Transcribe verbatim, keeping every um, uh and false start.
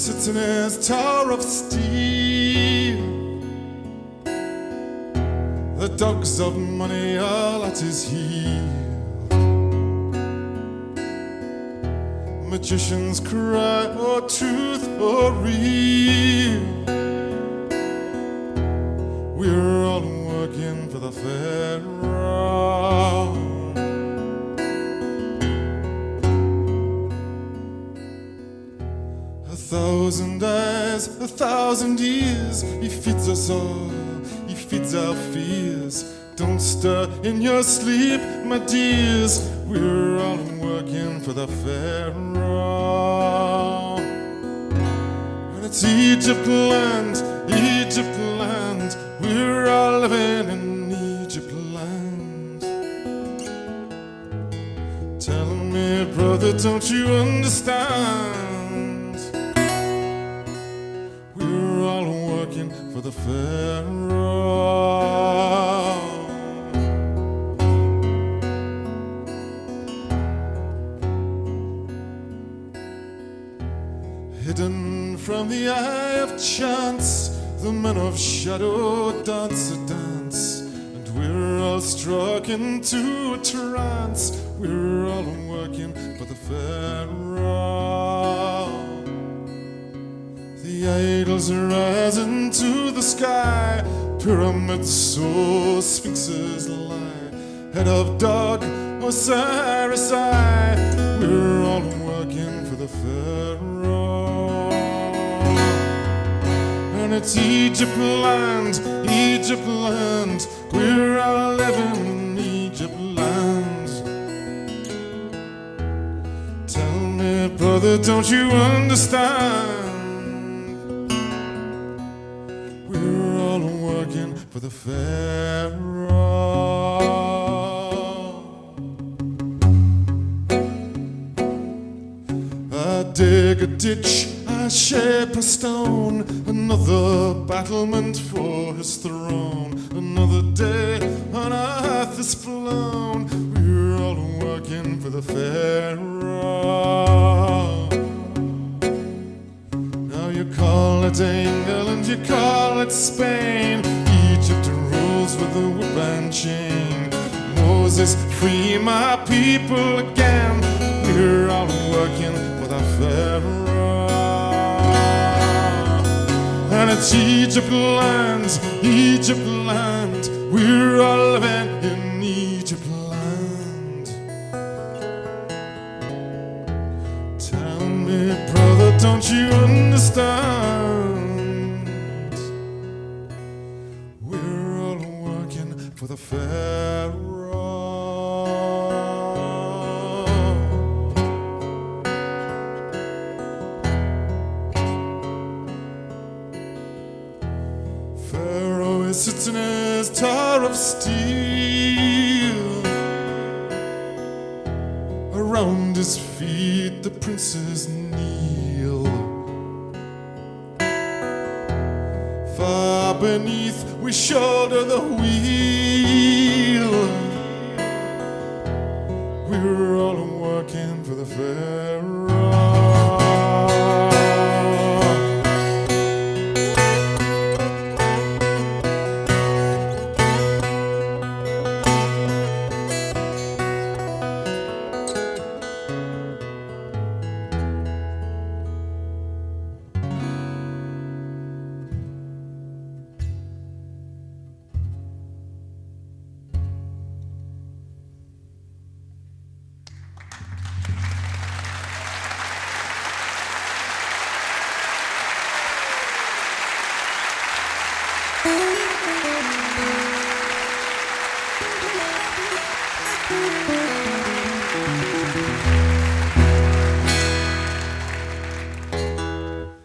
sits in his tower of steel. The dogs of money are at his heel. Magicians cry, oh, truth or real. We're all working for the Pharaoh. A thousand eyes, a thousand years, he feeds us all, he feeds our fears. Don't stir in your sleep, my dears. We're all working for the Pharaoh. And it's Egypt land, Egypt land. We're all living in Egypt land. Tell me, brother, don't you understand? We're all working for the Pharaoh. Hidden from the eye of chance, the men of shadow dance a dance, and we're all struck into a trance. We're all working for the Pharaoh. The idols rise into the sky, pyramids soar, sphinxes lie, head of dog, Osiris eye. We're all working for the Pharaoh. And it's Egypt land, Egypt land. We're all living in Egypt land. Tell me, brother, don't you understand? We're all working for the Pharaoh. I dig a ditch, I shape a stone, another battlement for his throne. Another day on earth is flown. We're all working for the Pharaoh. Now you call it England, you call it Spain. Egypt rules with the whip and chain. Moses, free my people again. We're all working for the Pharaoh. And it's Egypt land, Egypt land. We're all living in Egypt land. Tell me, brother, don't you understand? We're all working for the Pharaoh. Pharaoh sits in his tower of steel. Around his feet the princes kneel. Far beneath we shoulder the wheel. We're all working for the Pharaoh.